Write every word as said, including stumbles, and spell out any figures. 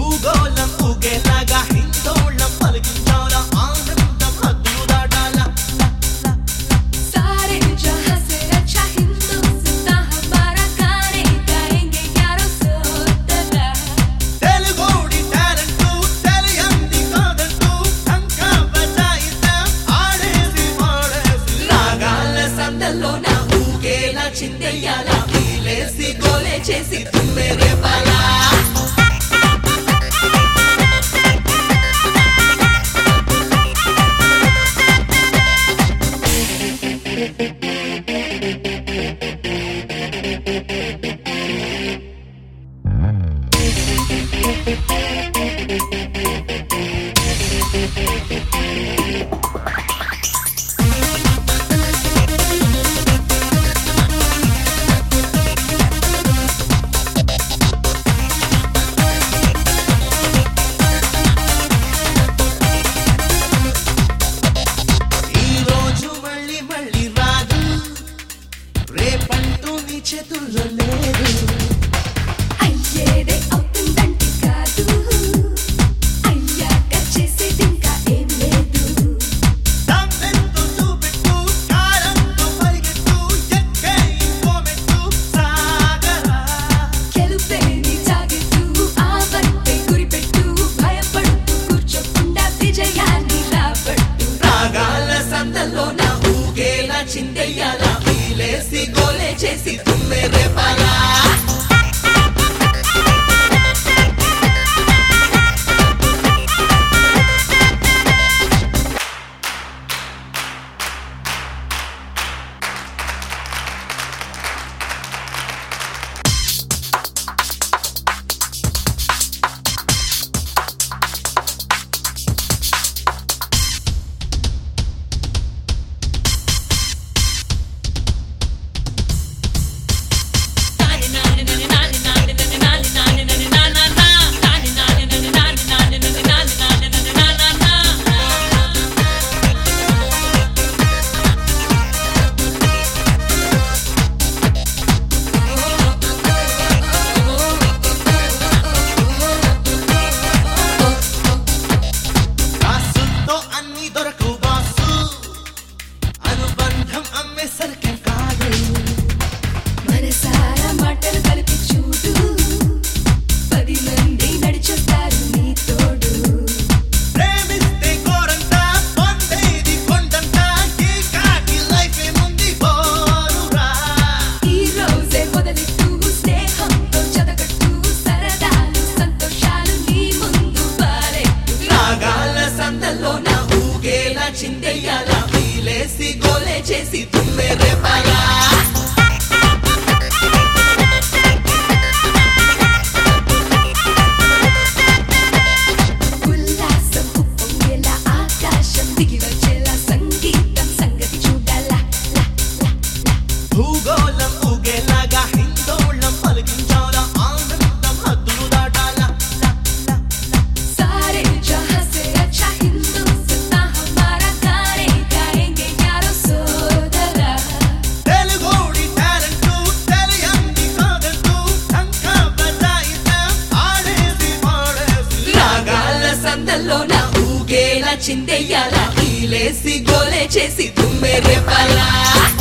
భూగోళం ఊగేలాగా హిందోళం పలికించాలా ఆనందం హద్దులు దాటాలా सारे जहां से अच्छा हिंदुस्तान हमारा गाने गाएंगे यारों सोतगा తెలుగోడి టాలెంటు తెలియంది కాదంటూ ఢంకా బజాయిద్దాం ఆడేసి పాడేసి రాగాల సందల్లోన ఊగేలా చిందెయ్యాలా వీలేసి గోలే చేసి తుమ్మే రేపాలా ఈ రోజు మళ్ళీ మళ్ళీ రాదు రేపంటూ నీ చేతుల్లో లేదు అయ్యేదే అవుతుందంటే కాదు అయ్యాక చేసేది ఇంకా ఏం లేదు దమ్మెంతో చూపెట్టు కారంతో పరిగెత్తు ఎక్కే ఇంకో మెట్టు సాగరా గెలుపే నీ టార్గెట్టు ఆ వైపే గురిపెట్టు భయపడుతూ కూర్చోకుండా విజయాన్ని రాబట్టు రాగాల సందల్లోన ఊగేలా చిందెయ్యాలా వీలేసి గోలే చేసి తుమ్మే రేపాలా కాసుతో అన్ని దొరకు బాసు అనుబంధం అమ్మేసరికి కాదు మనసారా మాటలు కలిపి చూడు పది మంది నడిచొస్తారు నీ తోడు ప్రేమిస్తే కోరంతా పొందేది కొండంతా ఈ కాకి లైఫ్ ఏముంది బోరురా ఈ రోజే మొదలెట్టు స్నేహంతో చదగట్టు సరదాలు సంతోషాలు నీ ముందు పారెట్టు రాగాల సందల్లోన ఊగేలా చిందెయ్యాలా వీలేసి గోలే చేసి తుమ్మే రేపాలా ఉల్లాసం ఉప్పొంగేలా ఆకాశం దిగి వచ్చేలా సంగీతం సంగతి చూడాలా లా లా లా భూగోళం ఊగేలాగా హిందోళం పలికించాలా ఆనందం హద్దులు దాటాలా सारे जहां से अच्छा हिंदुस्तान हमारा गाने गाएंगे यारों सोतगा తెలుగోడి టాలెంటు తెలియంది కాదంటూ ఢంకా బజాయిద్దాం ఆడేసి పాడేసి రాగాల సందల్లోన ఊగేలా చిందెయ్యాలా వీలేసి గోలే చేసి తుమ్మే రేపాలా